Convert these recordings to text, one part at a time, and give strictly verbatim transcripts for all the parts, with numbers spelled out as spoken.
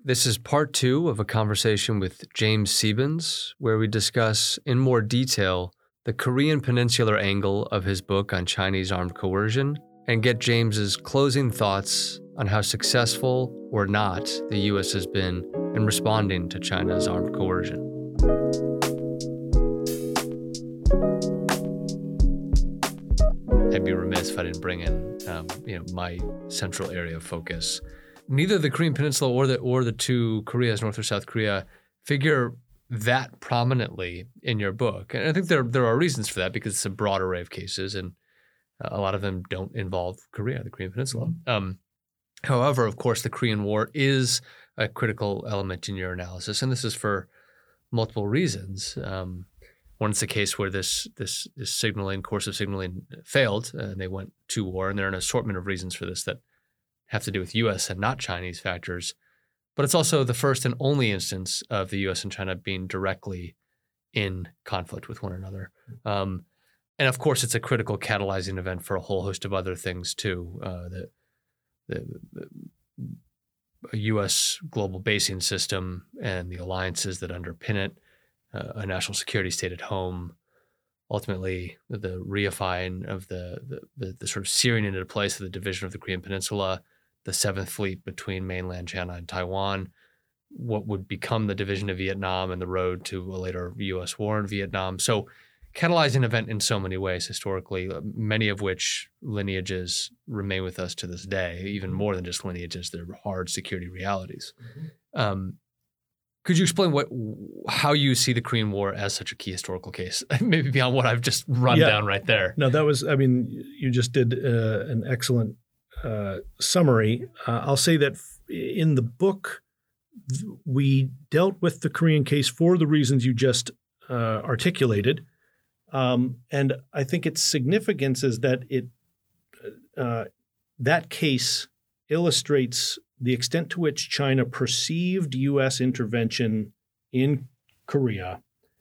This is part two of a conversation with James Seabens, where we discuss in more detail the Korean peninsular angle of his book on Chinese armed coercion, and get James's closing thoughts on how successful or not the U S has been in responding to China's armed coercion. I'd be remiss if I didn't bring in, um, you know, my central area of focus. Neither the Korean Peninsula or the or the two Koreas, North or South Korea, figure that prominently in your book, and I think there there are reasons for that because it's a broad array of cases, and a lot of them don't involve Korea, the Korean Peninsula. Um, however, of course, the Korean War is a critical element in your analysis, and this is for multiple reasons. Um, One is the case where this this this signaling, course of signaling failed, uh, and they went to war, and there are an assortment of reasons for this that have to do with U S and not Chinese factors. But it's also the first and only instance of the U S and China being directly in conflict with one another. Um, and of course, it's a critical catalyzing event for a whole host of other things too. Uh, the, the, the a U S global basing system and the alliances that underpin it, uh, a national security state at home, ultimately the reifying of the, the, the, the sort of searing into place of the division of the Korean Peninsula, the Seventh Fleet between mainland China and Taiwan, what would become the division of Vietnam and the road to a later U S war in Vietnam. So catalyzing event in so many ways historically, many of which lineages remain with us to this day, even more than just lineages, they're hard security realities. Mm-hmm. Um, could you explain what how you see the Korean War as such a key historical case, maybe beyond what I've just run yeah. down right there? No, that was, I mean, you just did uh, an excellent uh, summary. Uh, I'll say that in the book, we dealt with the Korean case for the reasons you just uh, articulated. Um, and I think its significance is that it uh, that case illustrates the extent to which China perceived U S intervention in Korea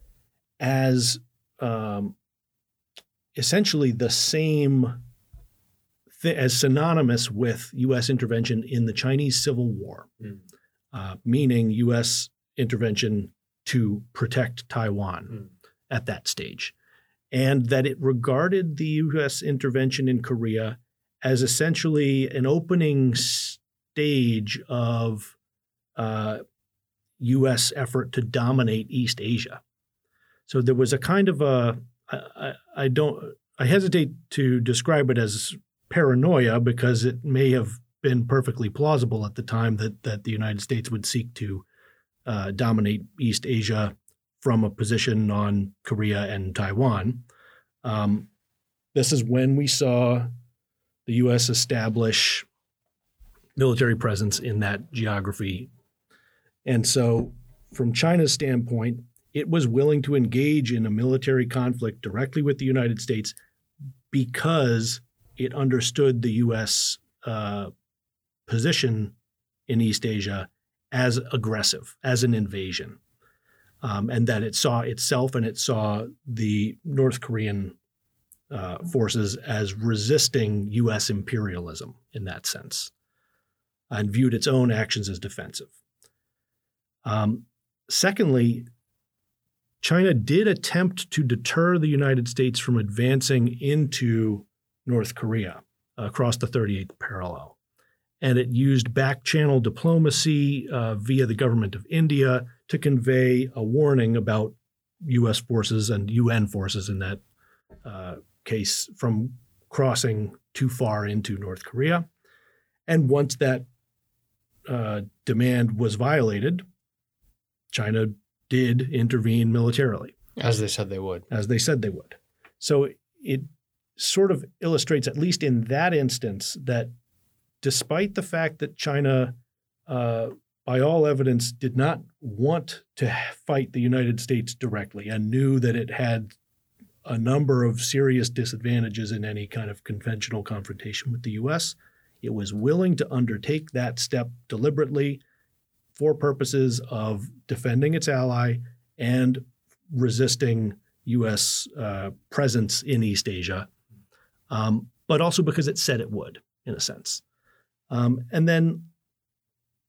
as um, essentially the same th- as synonymous with U S intervention in the Chinese Civil War, mm. uh, meaning U S intervention to protect Taiwan mm. at that stage. And that it regarded the U S intervention in Korea as essentially an opening stage of uh, U S effort to dominate East Asia. So there was a kind of a, I, I don't, I hesitate to describe it as paranoia because it may have been perfectly plausible at the time that, that the United States would seek to uh, dominate East Asia from a position on Korea and Taiwan. Um, this is when we saw the U S establish military presence in that geography. And so from China's standpoint, it was willing to engage in a military conflict directly with the United States because it understood the U S uh, position in East Asia as aggressive, as an invasion. Um, and that it saw itself and it saw the North Korean uh, forces as resisting U S imperialism in that sense, and viewed its own actions as defensive. Um, secondly, China did attempt to deter the United States from advancing into North Korea across the thirty-eighth parallel. And it used back-channel diplomacy uh, via the government of India to convey a warning about U S forces and U N forces in that uh, case from crossing too far into North Korea. And once that uh, demand was violated, China did intervene militarily. As they said they would. As they said they would. So it sort of illustrates, at least in that instance, that despite the fact that China, uh, by all evidence, did not want to fight the United States directly and knew that it had a number of serious disadvantages in any kind of conventional confrontation with the U S, it was willing to undertake that step deliberately for purposes of defending its ally and resisting U S uh, presence in East Asia, um, but also because it said it would, in a sense. Um, and then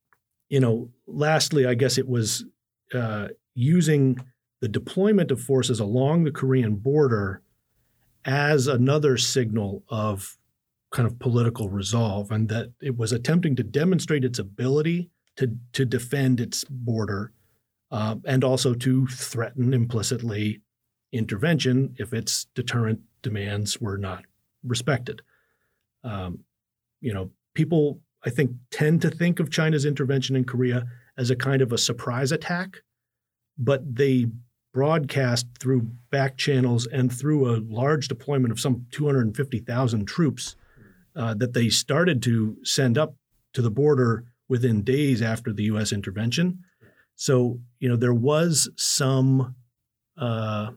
you know, lastly, I guess it was uh, using the deployment of forces along the Korean border as another signal of kind of political resolve, and that it was attempting to demonstrate its ability to to defend its border uh, and also to threaten implicitly intervention if its deterrent demands were not respected. Um, you know, people, I think, tend to think of China's intervention in Korea as a kind of a surprise attack, but they broadcast through back channels and through a large deployment of some two hundred fifty thousand troops uh, that they started to send up to the border within days after the U S intervention. So, you know, there was some uh,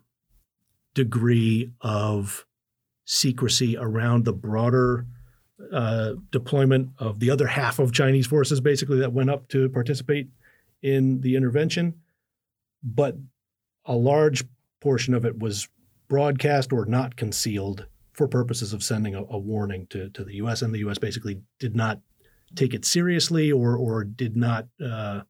degree of secrecy around the broader uh, deployment of the other half of Chinese forces, basically, that went up to participate in the intervention. But a large portion of it was broadcast or not concealed for purposes of sending a, a warning to, to the U S, and the U S basically did not take it seriously or or did not, uh,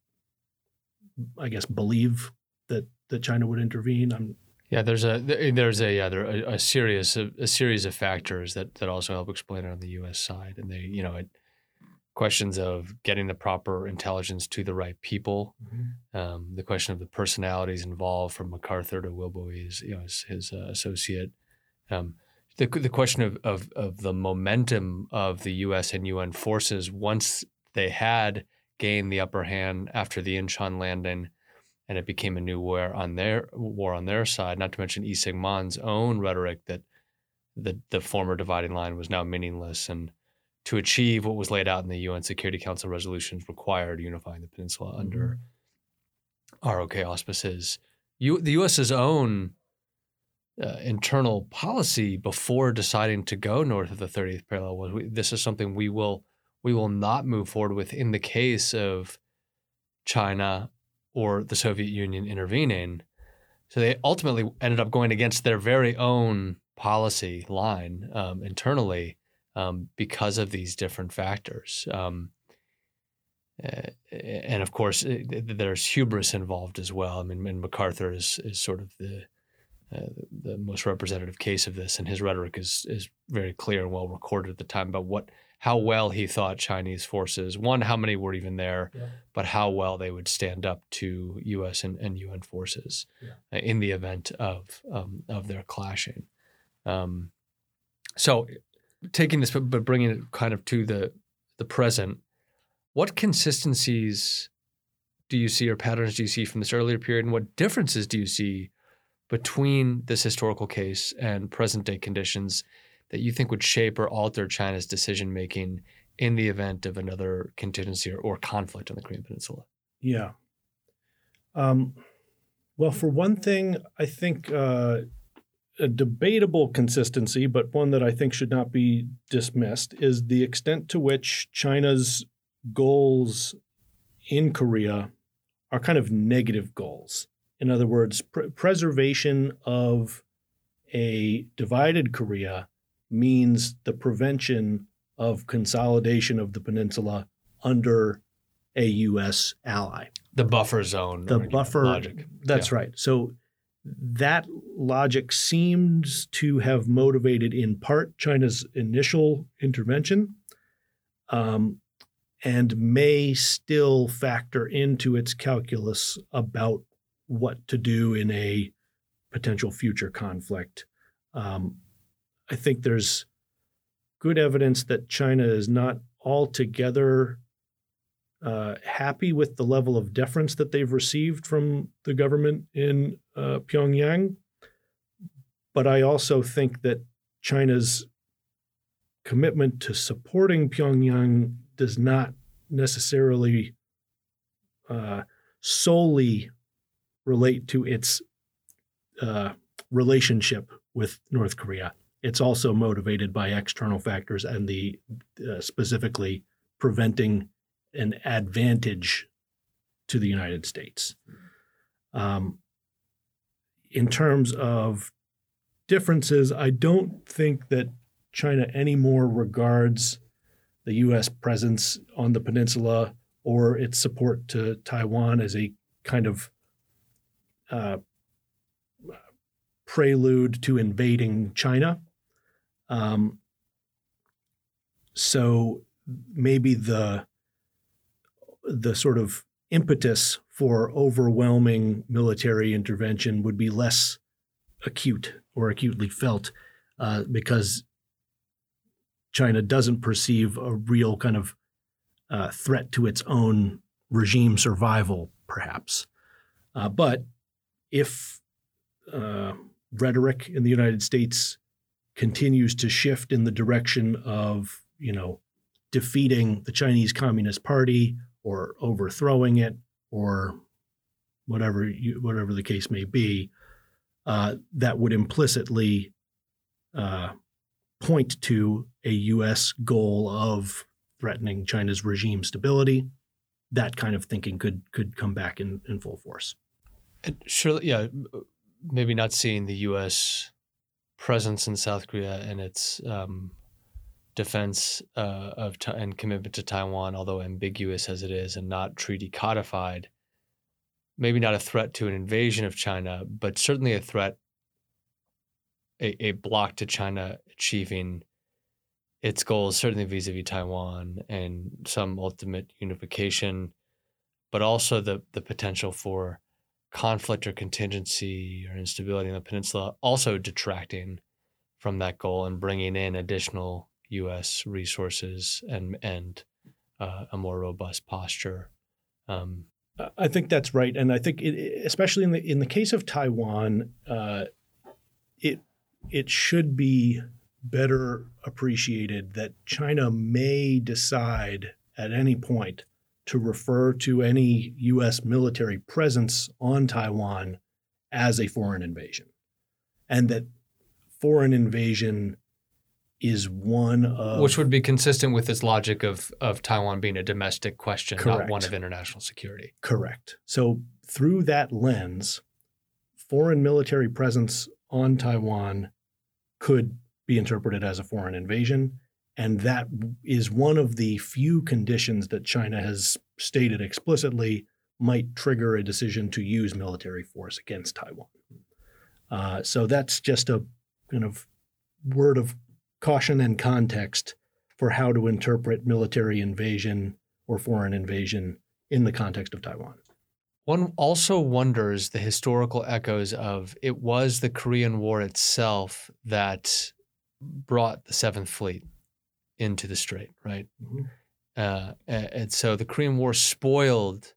I guess, believe that that China would intervene. I'm, Yeah, there's a there's a yeah, there a, a series of, a series of factors that that also help explain it on the U S side, and they you know it, questions of getting the proper intelligence to the right people, mm-hmm. um, the question of the personalities involved, from MacArthur to Wilbois, you know, his, his uh, associate, um, the the question of, of of the momentum of the U S and U N forces once they had gained the upper hand after the Incheon landing. And it became a new war on their war on their side. Not to mention Lee Syngman's own rhetoric that the the former dividing line was now meaningless, and to achieve what was laid out in the U N Security Council resolutions required unifying the peninsula mm-hmm. under R O K auspices. U, the US's own uh, internal policy before deciding to go north of the thirtieth parallel was, we, this is something we will we will not move forward with in the case of China or the Soviet Union intervening. So they ultimately ended up going against their very own policy line um, internally um, because of these different factors. Um, and of course, it, there's hubris involved as well. I mean, and MacArthur is, is sort of the uh, the most representative case of this, and his rhetoric is is very clear and well recorded at the time about what how well he thought Chinese forces, one, how many were even there, yeah. but how well they would stand up to U S and, and U N forces yeah. in the event of um, of their clashing. Um, so taking this, but bringing it kind of to the the present, what consistencies do you see or patterns do you see from this earlier period, and what differences do you see between this historical case and present-day conditions that you think would shape or alter China's decision-making in the event of another contingency or, or conflict on the Korean Peninsula? Yeah. Um, well, for one thing, I think uh, a debatable consistency, but one that I think should not be dismissed, is the extent to which China's goals in Korea are kind of negative goals. In other words, pr- preservation of a divided Korea means the prevention of consolidation of the peninsula under a U S ally. The buffer zone. The buffer logic. That's yeah. right. So that logic seems to have motivated in part China's initial intervention, um, and may still factor into its calculus about what to do in a potential future conflict. Um, I think there's good evidence that China is not altogether uh, happy with the level of deference that they've received from the government in uh, Pyongyang. But I also think that China's commitment to supporting Pyongyang does not necessarily uh, solely relate to its uh, relationship with North Korea. It's also motivated by external factors and the uh, specifically preventing an advantage to the United States. Um, in terms of differences, I don't think that China anymore regards the U S presence on the peninsula or its support to Taiwan as a kind of uh, prelude to invading China. Um, so maybe the the sort of impetus for overwhelming military intervention would be less acute or acutely felt uh, because China doesn't perceive a real kind of uh, threat to its own regime survival, perhaps. Uh, but if uh, rhetoric in the United States continues to shift in the direction of, you know, defeating the Chinese Communist Party or overthrowing it or whatever you, whatever the case may be, uh, that would implicitly uh, point to a U S goal of threatening China's regime stability. That kind of thinking could could come back in, in full force. And surely, yeah, maybe not seeing the U S presence in South Korea and its um, defense uh, of ta- and commitment to Taiwan, although ambiguous as it is and not treaty codified, maybe not a threat to an invasion of China, but certainly a threat, a, a block to China achieving its goals, certainly vis-a-vis Taiwan and some ultimate unification, but also the the potential for conflict or contingency or instability in the peninsula, also detracting from that goal and bringing in additional U S resources and and uh, a more robust posture. Um, I think that's right, and I think it, especially in the in the case of Taiwan, uh, it it should be better appreciated that China may decide at any point to refer to any U S military presence on Taiwan as a foreign invasion, and that foreign invasion is one of... Which would be consistent with this logic of, of Taiwan being a domestic question, Correct. Not one of international security. Correct. So through that lens, foreign military presence on Taiwan could be interpreted as a foreign invasion. And that is one of the few conditions that China has stated explicitly might trigger a decision to use military force against Taiwan. Uh, so that's just a kind of word of caution and context for how to interpret military invasion or foreign invasion in the context of Taiwan. One also wonders the historical echoes of it was the Korean War itself that brought the Seventh Fleet into the Strait, right? Mm-hmm. Uh, and so the Korean War spoiled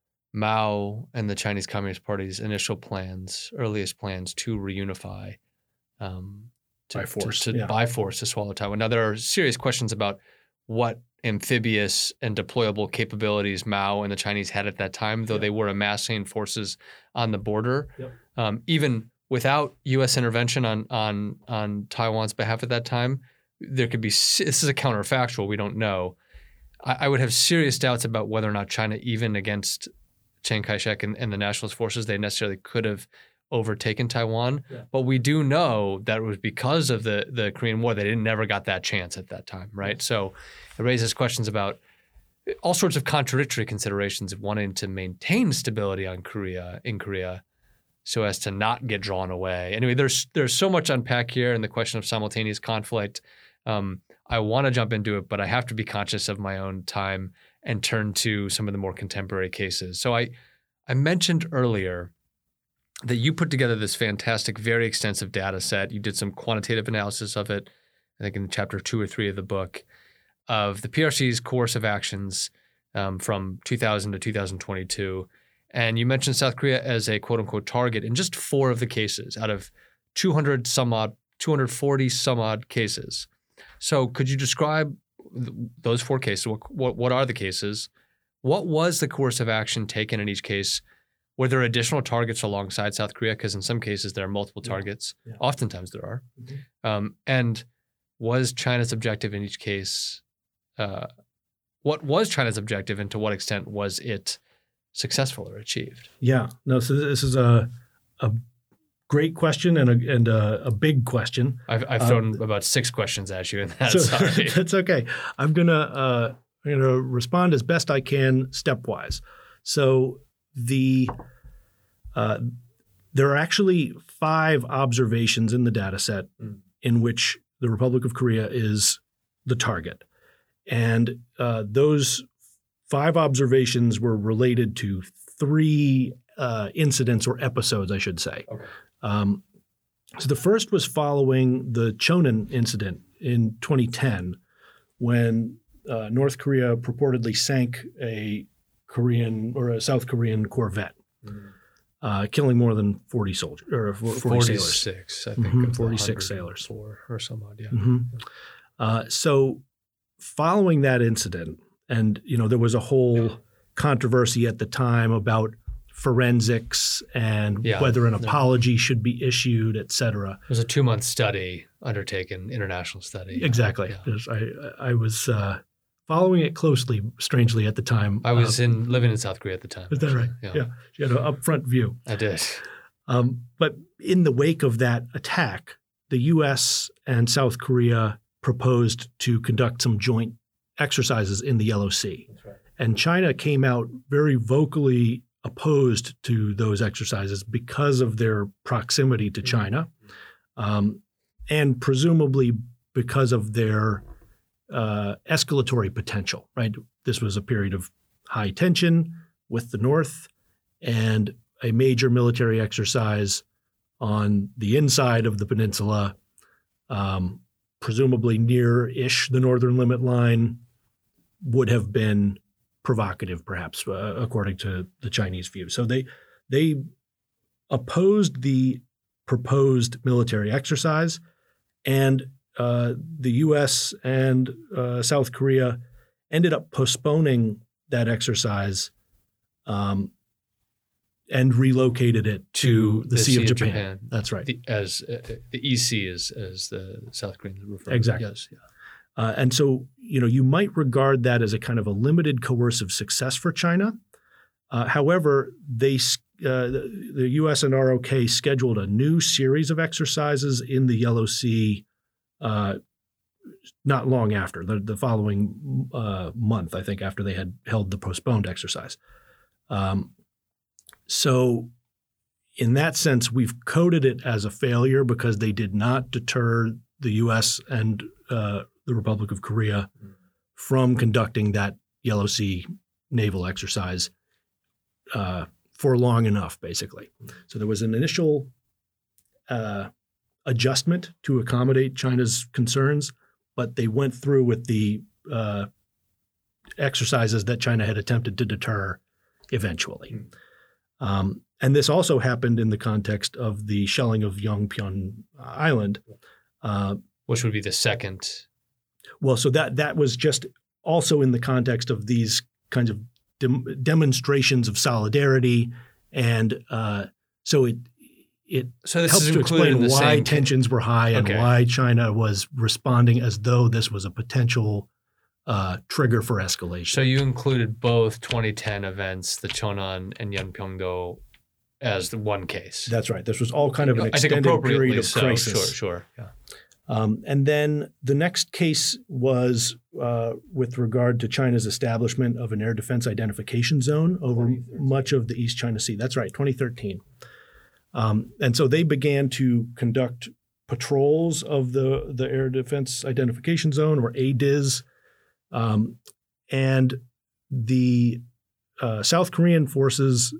Mao and the Chinese Communist Party's initial plans, earliest plans to reunify, um, to, by force, to, to, yeah. by force to swallow Taiwan. Now there are serious questions about what amphibious and deployable capabilities Mao and the Chinese had at that time, though yep. they were amassing forces on the border, yep. um, even without U S intervention on on on Taiwan's behalf at that time. There could be, this is a counterfactual, we don't know. I, I would have serious doubts about whether or not China, even against Chiang Kai-shek and, and the nationalist forces, they necessarily could have overtaken Taiwan. Yeah. But we do know that it was because of the, the Korean War, they didn't never got that chance at that time, right? Yeah. So it raises questions about all sorts of contradictory considerations of wanting to maintain stability on Korea, in Korea, so as to not get drawn away. Anyway, there's there's so much unpack here in the question of simultaneous conflict. Um, I want to jump into it, but I have to be conscious of my own time and turn to some of the more contemporary cases. So I, I mentioned earlier that you put together this fantastic, very extensive data set. You did some quantitative analysis of it, I think in chapter two or three of the book, of the P R C's coercive actions um, from two thousand to two thousand twenty-two. And you mentioned South Korea as a quote-unquote target in just four of the cases out of two hundred some odd, two hundred forty some odd cases. So could you describe th- those four cases? What, what, what are the cases? What was the coercive action taken in each case? Were there additional targets alongside South Korea? Because in some cases there are multiple targets. Yeah. Yeah. Oftentimes there are. Mm-hmm. Um, and was China's objective in each case, uh, what was China's objective and to what extent was it successful or achieved? Yeah, no, so this is a a great question and a and a, a big question. I've, I've thrown um, about six questions at you in that. So Sorry. That's okay. I'm gonna uh, I'm going to respond as best I can stepwise. So the uh, there are actually five observations in the data set mm. in which the Republic of Korea is the target. And uh, those five observations were related to three uh, incidents or episodes, I should say. Okay. Um, so the first was following the Chonan incident in twenty ten when uh, North Korea purportedly sank a Korean or a South Korean corvette, mm-hmm. uh, killing more than forty soldiers or forty forty-six, sailors. I think. Mm-hmm. forty-six sailors. Or some odd, yeah. Mm-hmm. Uh, so following that incident, and you know there was a whole controversy at the time about forensics and yeah, whether an apology no. should be issued, et cetera. It was a two-month study undertaken, international study. Exactly. Yeah. I, I was uh, following it closely, strangely, at the time. I was uh, in living in South Korea at the time. Is that actually. right? Yeah. yeah. You had an upfront view. I did. Um, but in the wake of that attack, the U S and South Korea proposed to conduct some joint exercises in the Yellow Sea. That's right. And China came out very vocally opposed to those exercises because of their proximity to China, um, and presumably because of their uh, escalatory potential, right? This was a period of high tension with the North and a major military exercise on the inside of the peninsula, um, presumably near-ish the northern limit line, would have been provocative, perhaps, uh, according to the Chinese view. So they they opposed the proposed military exercise, and uh, the U S and uh, South Korea ended up postponing that exercise um, and relocated it to, to the, the Sea, sea of Japan. Japan. That's right. The, as uh, the E C is as the South Koreans refer to it. Exactly. Yes, yeah. Uh, and so, you know, you might regard that as a kind of a limited coercive success for China. Uh, however, they uh, the, the U S and R O K scheduled a new series of exercises in the Yellow Sea uh, not long after, the, the following uh, month, I think, after they had held the postponed exercise. Um, so in that sense, we've coded it as a failure because they did not deter the U S and uh, the Republic of Korea from conducting that Yellow Sea naval exercise uh, for long enough, basically. So there was an initial uh, adjustment to accommodate China's concerns, but they went through with the uh, exercises that China had attempted to deter eventually. Mm. Um, and this also happened in the context of the shelling of Yongpyong Island. Uh, Which would be the second. Well, so that that was just also in the context of these kinds of dem- demonstrations of solidarity, and uh, so it it so this helps is to explain why same... tensions were high and okay. why China was responding as though this was a potential uh, trigger for escalation. So you included both twenty ten events, the Chonan and Yeonpyeongdo, as the one case. That's right. This was all kind of an I extended think period of so. crisis. Sure, sure. Yeah. Um, and then the next case was uh, with regard to China's establishment of an air defense identification zone over much of the East China Sea. That's right, twenty thirteen. Um, and so they began to conduct patrols of the, the air defense identification zone, or A D I Z. Um, and the uh, South Korean forces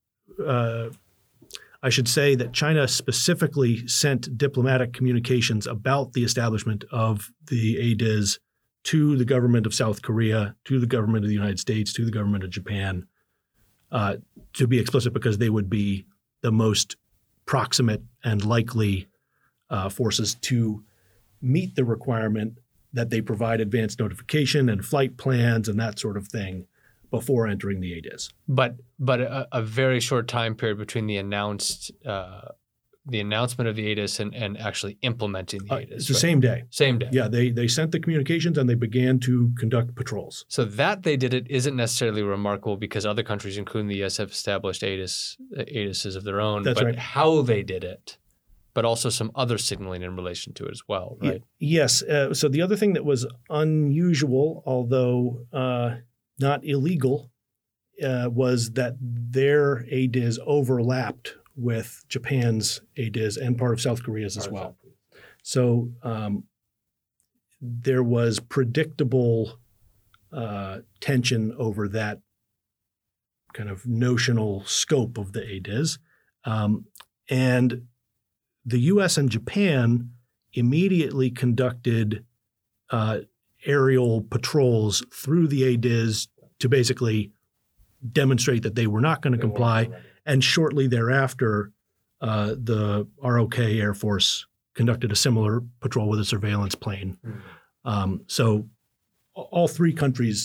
uh, I should say that China specifically sent diplomatic communications about the establishment of the A D I Z to the government of South Korea, to the government of the United States, to the government of Japan, uh, to be explicit, because they would be the most proximate and likely uh, forces to meet the requirement that they provide advance notification and flight plans and that sort of thing before entering the A D I Z. But but a, a very short time period between the announced uh, the announcement of the A D I Z and, and actually implementing the Uh, A D I Z. it's the right? same day. Same day. Yeah, they they sent the communications and they began to conduct patrols. So that they did it isn't necessarily remarkable because other countries, including the U S, have established A D I Z, A D I Zs of their own. That's but right. how they did it but also some other signaling in relation to it as well, right? Y- yes. Uh, so the other thing that was unusual, although uh, not illegal, uh, was that their A D I S overlapped with Japan's A D I S and part of South Korea's as well. So um, there was predictable uh, tension over that kind of notional scope of the A D I S. Um, and the U S and Japan immediately conducted uh, aerial patrols through the A D I S to basically demonstrate that they were not going to comply. And shortly thereafter, uh, the R O K Air Force conducted a similar patrol with a surveillance plane. Mm. Um, so all three countries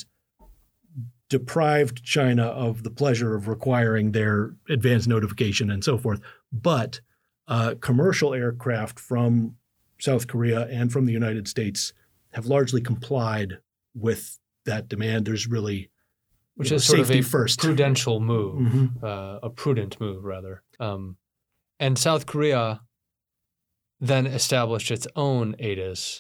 deprived China of the pleasure of requiring their advance notification and so forth. But uh, commercial aircraft from South Korea and from the United States have largely complied with that demand. There's really Which you know, is sort safety of a first. prudential move, Mm-hmm. uh, a prudent move, rather. Um, and South Korea then established its own A D I S,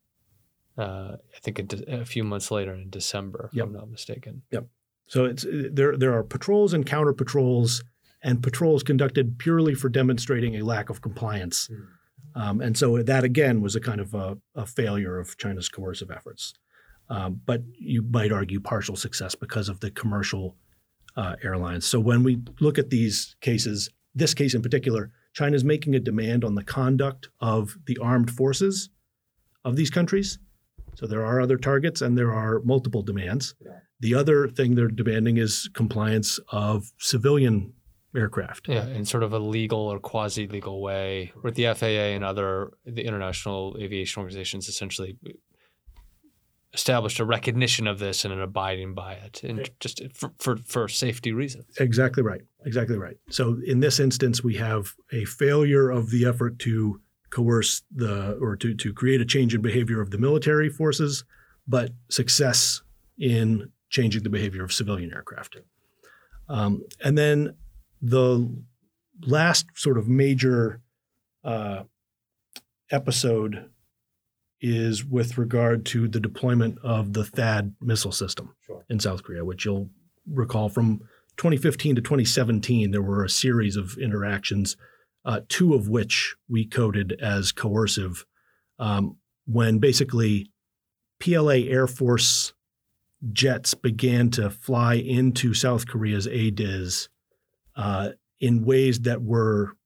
uh, I think a, de- a few months later in December, Yep. if I'm not mistaken. Yep. So it's there. There are patrols and counter patrols, and patrols conducted purely for demonstrating a lack of compliance. Mm. Um, and so that again was a kind of a, a failure of China's coercive efforts. Um, but you might argue partial success because of the commercial uh, airlines. So when we look at these cases, this case in particular, China is making a demand on the conduct of the armed forces of these countries. So there are other targets and there are multiple demands. Yeah. The other thing they're demanding is compliance of civilian aircraft. Yeah, in sort of a legal or quasi-legal way, with the F A A and other the international aviation organizations essentially established a recognition of this and an abiding by it, and just for, for, for safety reasons. Exactly right. Exactly right. So in this instance, we have a failure of the effort to coerce the or to, to create a change in behavior of the military forces, but success in changing the behavior of civilian aircraft. Um, and then the last sort of major uh, episode is with regard to the deployment of the THAAD missile system sure. in South Korea, which you'll recall from twenty fifteen to twenty seventeen, there were a series of interactions, uh, two of which we coded as coercive, um, when basically P L A Air Force jets began to fly into South Korea's A D I S uh, in ways that were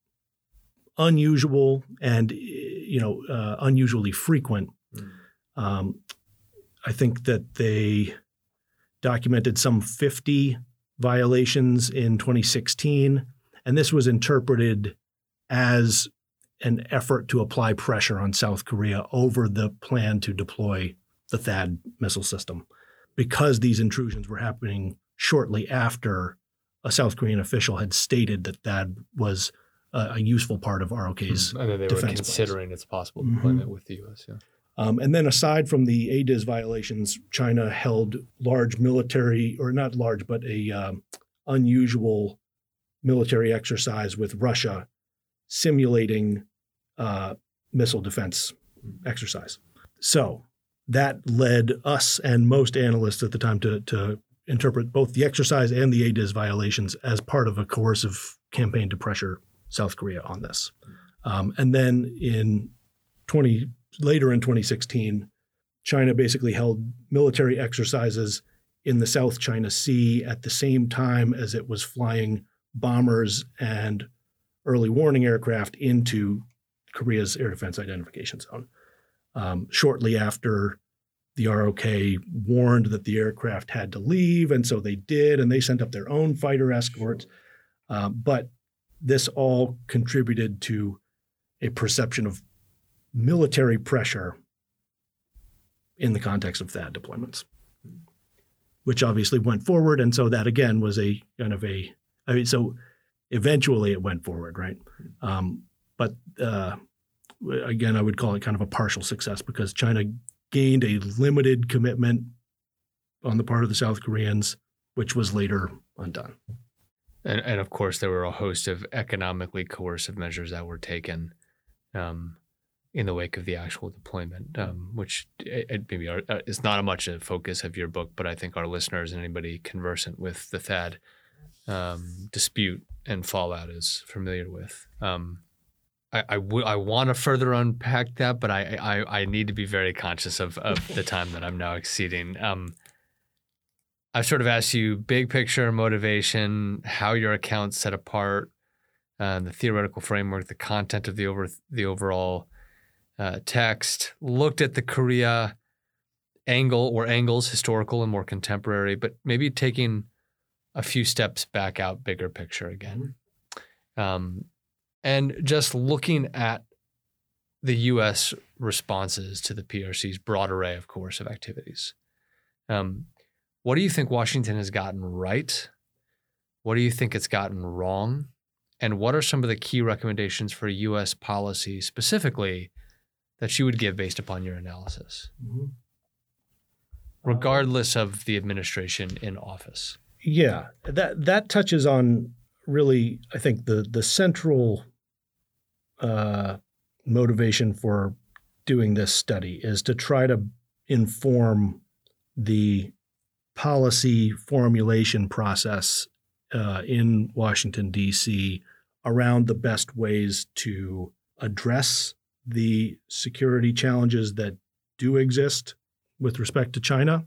unusual and, you know, uh, unusually frequent. Mm. Um, I think that they documented some fifty violations in twenty sixteen, and this was interpreted as an effort to apply pressure on South Korea over the plan to deploy the THAAD missile system, because these intrusions were happening shortly after a South Korean official had stated that THAAD was a, a useful part of R O K's mm. And then they were considering plans. Its possible deployment mm-hmm. with the U S, yeah. Um, and then aside from the A D I S violations, China held large military, or not large, but a um, unusual military exercise with Russia simulating uh, missile defense mm-hmm. exercise. So that led us and most analysts at the time to, to interpret both the exercise and the A D I S violations as part of a coercive campaign to pressure South Korea on this. Um, and then in twenty later in twenty sixteen, China basically held military exercises in the South China Sea at the same time as it was flying bombers and early warning aircraft into Korea's air defense identification zone. Um, shortly after, the R O K warned that the aircraft had to leave, and so they did, and they sent up their own fighter escorts. Uh, but this all contributed to a perception of military pressure in the context of THAAD deployments, which obviously went forward. And so that, again, was a kind of a, I mean, so eventually it went forward, right? Um, but uh, again, I would call it kind of a partial success, because China gained a limited commitment on the part of the South Koreans, which was later undone. And, and of course, there were a host of economically coercive measures that were taken um, in the wake of the actual deployment, um, which it, it maybe are, uh, is not a much a focus of your book, but I think our listeners and anybody conversant with the THAAD um, dispute and fallout is familiar with. Um, I, I, w- I want to further unpack that, but I, I, I need to be very conscious of, of the time that I'm now exceeding. Um, I've sort of asked you big picture motivation, how your account's set apart, uh, the theoretical framework, the content of the over the overall uh, text, looked at the Korea angle or angles, historical and more contemporary, but maybe taking a few steps back out, bigger picture again. Um, and just looking at the U S responses to the P R C's broad array of coercive activities. Um, What do you think Washington has gotten right? What do you think it's gotten wrong? And what are some of the key recommendations for U S policy specifically that you would give based upon your analysis, mm-hmm. regardless of the administration in office? Yeah, that that touches on really, I think, the the central uh, motivation for doing this study is to try to inform the policy formulation process uh, in Washington, D C around the best ways to address the security challenges that do exist with respect to China,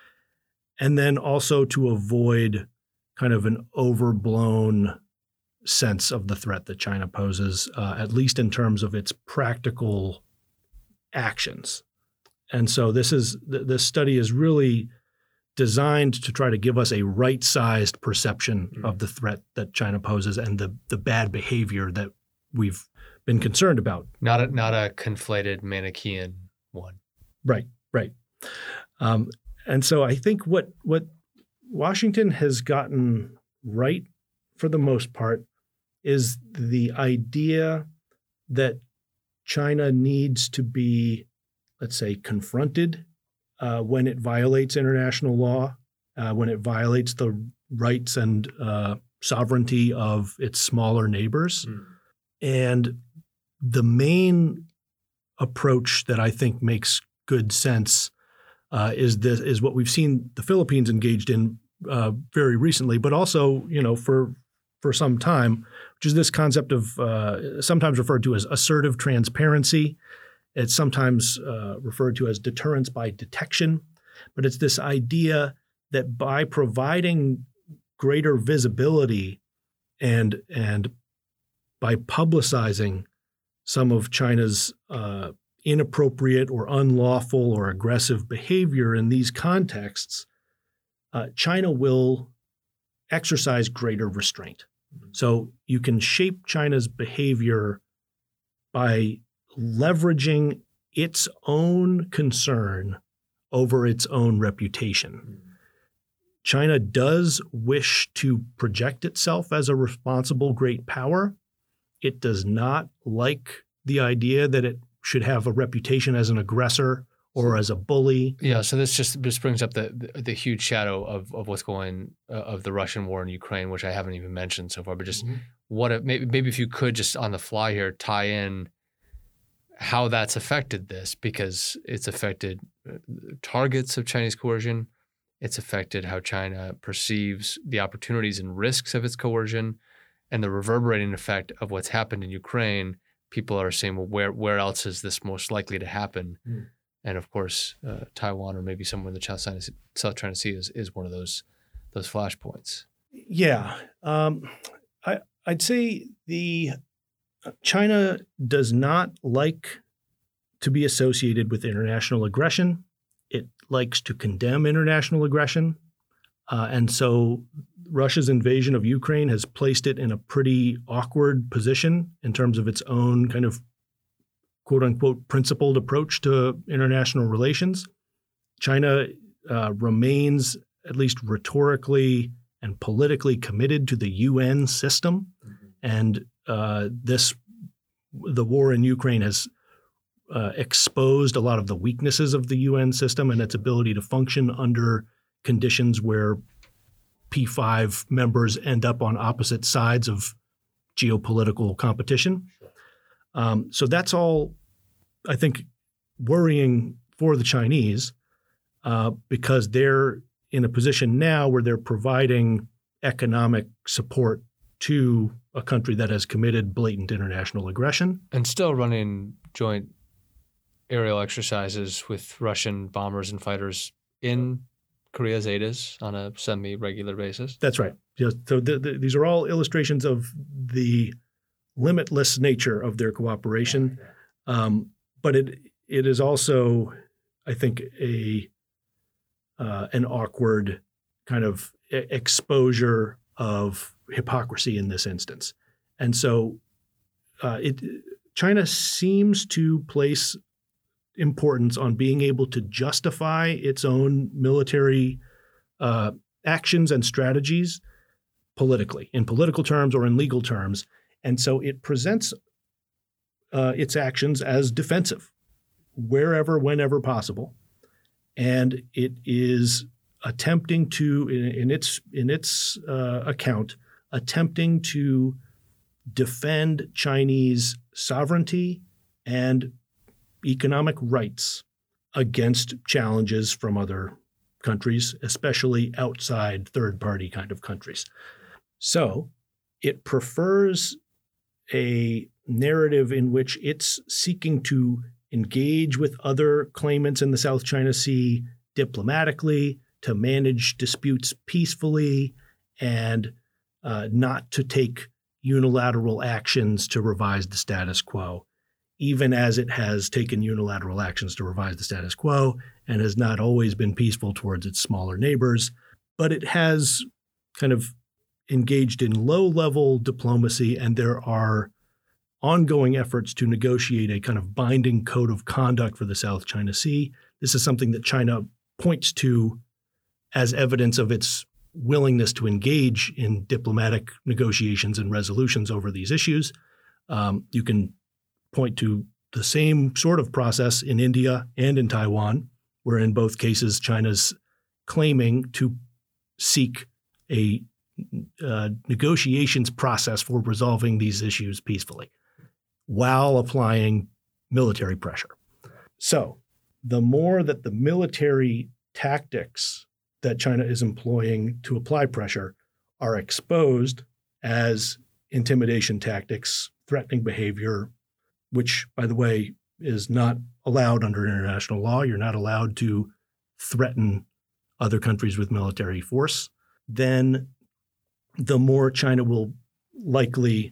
and then also to avoid kind of an overblown sense of the threat that China poses, uh, at least in terms of its practical actions. And so this is th- this study is really designed to try to give us a right-sized perception mm. of the threat that China poses and the the bad behavior that we've been concerned about. Not a not a conflated Manichaean one. Right, right. Um, and so I think what what Washington has gotten right for the most part is the idea that China needs to be, let's say, confronted Uh, when it violates international law, uh, when it violates the rights and uh, sovereignty of its smaller neighbors. Mm. And the main approach that I think makes good sense uh, is this is what we've seen the Philippines engaged in uh, very recently, but also, you know, for for some time, which is this concept of uh, sometimes referred to as assertive transparency. It's sometimes uh, referred to as deterrence by detection, but it's this idea that by providing greater visibility and and by publicizing some of China's uh, inappropriate or unlawful or aggressive behavior in these contexts, uh, China will exercise greater restraint. So you can shape China's behavior by leveraging its own concern over its own reputation. Mm. China does wish to project itself as a responsible great power. It does not like the idea that it should have a reputation as an aggressor or as a bully. Yeah, so this just this brings up the the, the huge shadow of of what's going uh, of the Russian war in Ukraine, which I haven't even mentioned so far. But just mm-hmm. what if, maybe maybe if you could just on the fly here tie in how that's affected this, because it's affected targets of Chinese coercion. It's affected how China perceives the opportunities and risks of its coercion, and the reverberating effect of what's happened in Ukraine. People are saying, well, where where else is this most likely to happen? Mm. And of course, uh, Taiwan or maybe somewhere in the South China, South China Sea is, is one of those those flashpoints. Yeah, um, I, I'd say the China does not like to be associated with international aggression. It likes to condemn international aggression. Uh, and so Russia's invasion of Ukraine has placed it in a pretty awkward position in terms of its own kind of quote unquote principled approach to international relations. China uh, remains, at least rhetorically and politically, committed to the U N system. Mm-hmm. And uh, this, the war in Ukraine has uh, exposed a lot of the weaknesses of the U N system and its ability to function under conditions where P five members end up on opposite sides of geopolitical competition. Um, so that's all, I think, worrying for the Chinese uh, because they're in a position now where they're providing economic support to a country that has committed blatant international aggression. And still running joint aerial exercises with Russian bombers and fighters in Korea Zetas on a semi-regular basis. That's right. Yeah, so the, the, these are all illustrations of the limitless nature of their cooperation. Um, but it it is also, I think, a uh, an awkward kind of e- exposure of hypocrisy in this instance. And so uh, it China seems to place importance on being able to justify its own military uh, actions and strategies politically, in political terms or in legal terms. And so it presents uh, its actions as defensive wherever, whenever possible. And it is attempting to, in, in its in its uh, account, attempting to defend Chinese sovereignty and economic rights against challenges from other countries, especially outside third-party kind of countries. So it prefers a narrative in which it's seeking to engage with other claimants in the South China Sea diplomatically, to manage disputes peacefully, and uh, not to take unilateral actions to revise the status quo, even as it has taken unilateral actions to revise the status quo and has not always been peaceful towards its smaller neighbors. But it has kind of engaged in low-level diplomacy, and there are ongoing efforts to negotiate a kind of binding code of conduct for the South China Sea. This is something that China points to as evidence of its willingness to engage in diplomatic negotiations and resolutions over these issues. Um, you can point to the same sort of process in India and in Taiwan, where in both cases China's claiming to seek a uh, negotiations process for resolving these issues peacefully while applying military pressure. So the more that the military tactics that China is employing to apply pressure are exposed as intimidation tactics, threatening behavior, which, by the way, is not allowed under international law. You're not allowed to threaten other countries with military force. Then the more China will likely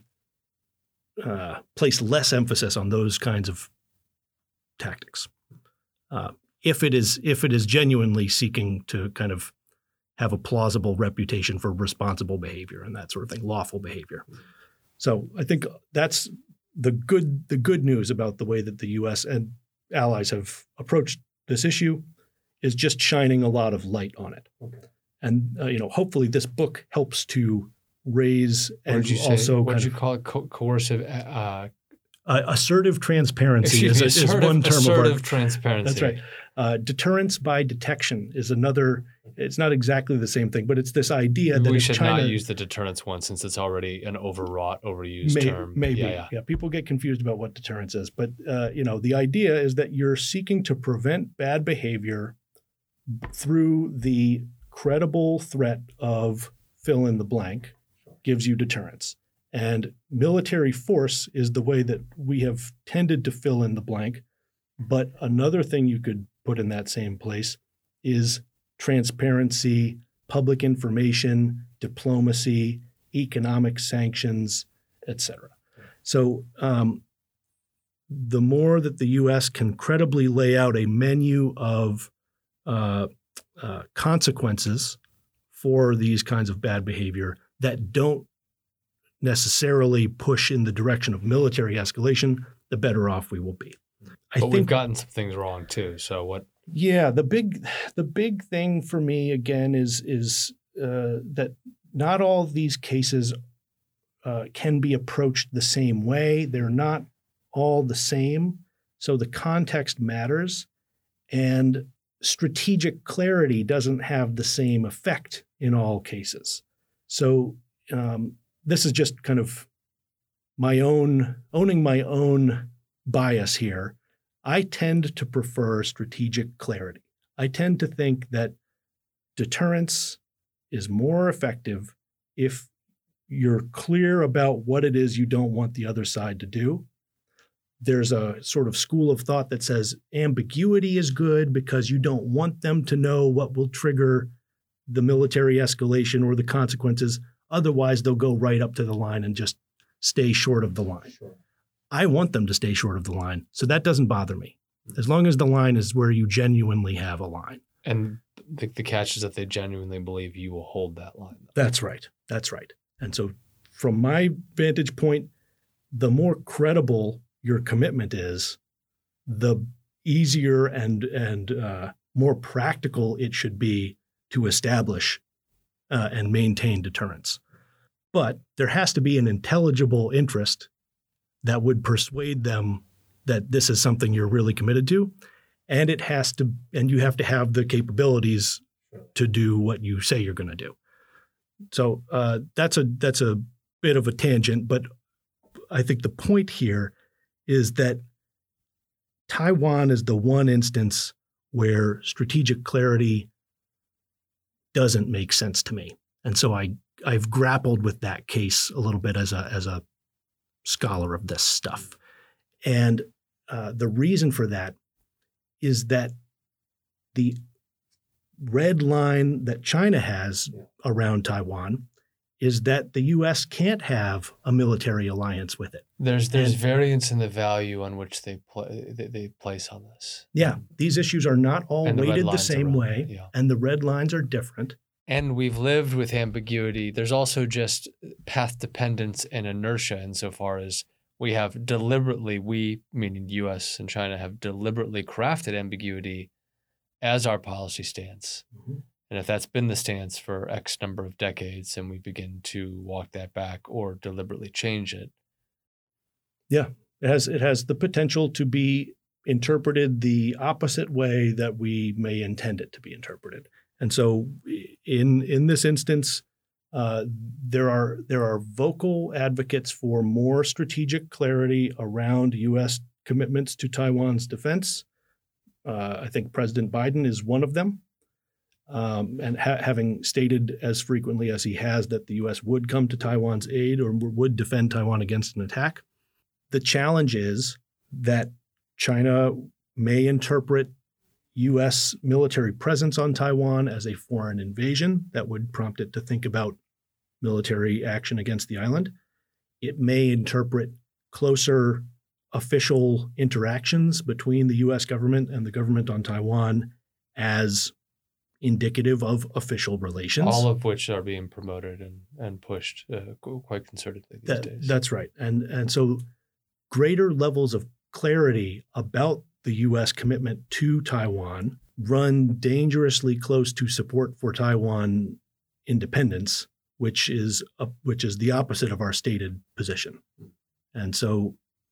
uh, place less emphasis on those kinds of tactics. Uh, if it is if it is genuinely seeking to kind of have a plausible reputation for responsible behavior and that sort of thing, lawful behavior. So I think that's the good the good news about the way that the U S and allies have approached this issue is just shining a lot of light on it. Okay. And uh, you know, hopefully this book helps to raise what and did you also say? What did you of, call it? Co- coercive uh, uh, assertive transparency excuse is, me, is assertive, one term assertive of art. transparency. That's right. Uh, deterrence by detection is another. It's not exactly the same thing, but it's this idea that we if should China, not use the deterrence one since it's already an overwrought, overused may, term. Maybe, yeah, yeah. yeah. People get confused about what deterrence is, but uh, you know, the idea is that you're seeking to prevent bad behavior through the credible threat of fill in the blank, gives you deterrence. And military force is the way that we have tended to fill in the blank. But another thing you could put in that same place is transparency, public information, diplomacy, economic sanctions, et cetera. So um, the more that the U S can credibly lay out a menu of uh, uh, consequences for these kinds of bad behavior that don't necessarily push in the direction of military escalation, the better off we will be. I but think, we've gotten some things wrong too. So what? Yeah, the big the big thing for me again is is uh, that not all of these cases uh, can be approached the same way. They're not all the same, so the context matters, and strategic clarity doesn't have the same effect in all cases. So um, this is just kind of my own owning my own bias here, I tend to prefer strategic clarity. I tend to think that deterrence is more effective if you're clear about what it is you don't want the other side to do. There's a sort of school of thought that says ambiguity is good because you don't want them to know what will trigger the military escalation or the consequences. Otherwise, they'll go right up to the line and just stay short of the line. Sure. I want them to stay short of the line, so that doesn't bother me, as long as the line is where you genuinely have a line. And the, the catch is that they genuinely believe you will hold that line. That's right. That's right. And so from my vantage point, the more credible your commitment is, the easier and and uh, more practical it should be to establish uh, and maintain deterrence. But there has to be an intelligible interest that would persuade them that this is something you're really committed to, and it has to, and you have to have the capabilities to do what you say you're going to do. So uh, that's a that's a bit of a tangent, but I think the point here is that Taiwan is the one instance where strategic clarity doesn't make sense to me. And so I, I've grappled with that case a little bit as a, as a scholar of this stuff. And uh, the reason for that is that the red line that China has around Taiwan is that the U S can't have a military alliance with it. There's there's And- variance in the value on which they play they, they place on this. Yeah, these issues are not all And the red weighted the lines same around way, it, yeah. and the red lines are different. And we've lived with ambiguity. There's also just path dependence and inertia insofar as we have deliberately, we, meaning the U S and China, have deliberately crafted ambiguity as our policy stance. Mhm. And if that's been the stance for X number of decades and we begin to walk that back or deliberately change it. Yeah, it has it has the potential to be interpreted the opposite way that we may intend it to be interpreted. And so in in this instance, uh, there are there are vocal advocates for more strategic clarity around U S commitments to Taiwan's defense. Uh, I think President Biden is one of them. Um, and ha- having stated as frequently as he has that the U S would come to Taiwan's aid or would defend Taiwan against an attack. The challenge is that China may interpret U S military presence on Taiwan as a foreign invasion that would prompt it to think about military action against the island. It may interpret closer official interactions between the U S government and the government on Taiwan as indicative of official relations. All of which are being promoted and, and pushed uh, quite concertedly these That, days. that's right. And, and so greater levels of clarity about the U S commitment to Taiwan run dangerously close to support for Taiwan independence, which is a, which is the opposite of our stated position. And so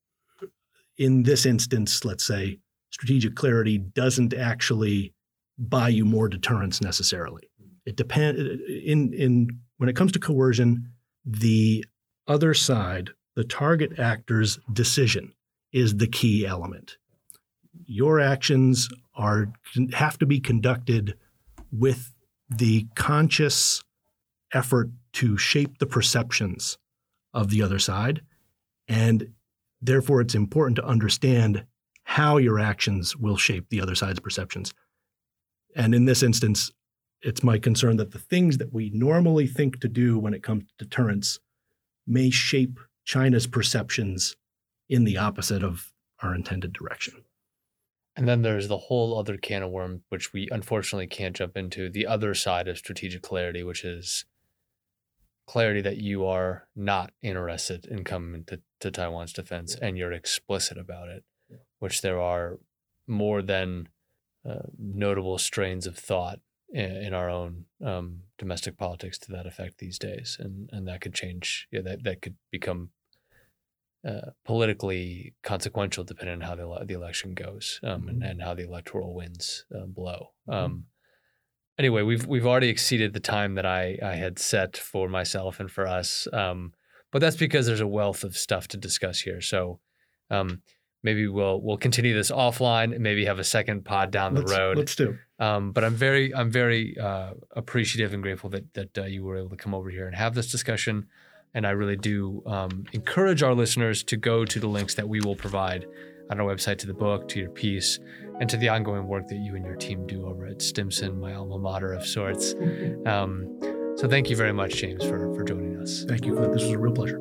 in this instance, let's say, strategic clarity doesn't actually buy you more deterrence necessarily. It depends in in when it comes to coercion, the other side, the target actor's decision is the key element. Your actions are have to be conducted with the conscious effort to shape the perceptions of the other side, and therefore it's important to understand how your actions will shape the other side's perceptions. And in this instance, it's my concern that the things that we normally think to do when it comes to deterrence may shape China's perceptions in the opposite of our intended direction. And then there's the whole other can of worms, which we unfortunately can't jump into, the other side of strategic clarity, which is clarity that you are not interested in coming to, to Taiwan's defense and you're explicit about it, which there are more than uh, notable strains of thought in, in our own um, domestic politics to that effect these days. And and that could change, yeah, that, that could become uh, politically consequential depending on how the, the election goes um, and, and how the electoral winds uh, blow. Um, Anyway, we've we've already exceeded the time that I, I had set for myself and for us. Um, but that's because there's a wealth of stuff to discuss here. So um, maybe we'll we'll continue this offline and maybe have a second pod down the let's, road. Let's do. Um, but I'm very I'm very uh, appreciative and grateful that that uh, you were able to come over here and have this discussion. And I really do um, encourage our listeners to go to the links that we will provide on our website, to the book, to your piece, and to the ongoing work that you and your team do over at Stimson, my alma mater of sorts. Um, so thank you very much, James, for, for joining us. Thank you, Clint. This was a real pleasure.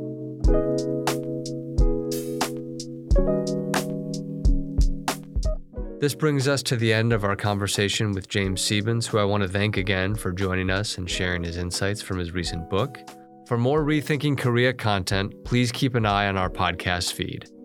This brings us to the end of our conversation with James Siebens, who I want to thank again for joining us and sharing his insights from his recent book. For more Rethinking Korea content, please keep an eye on our podcast feed.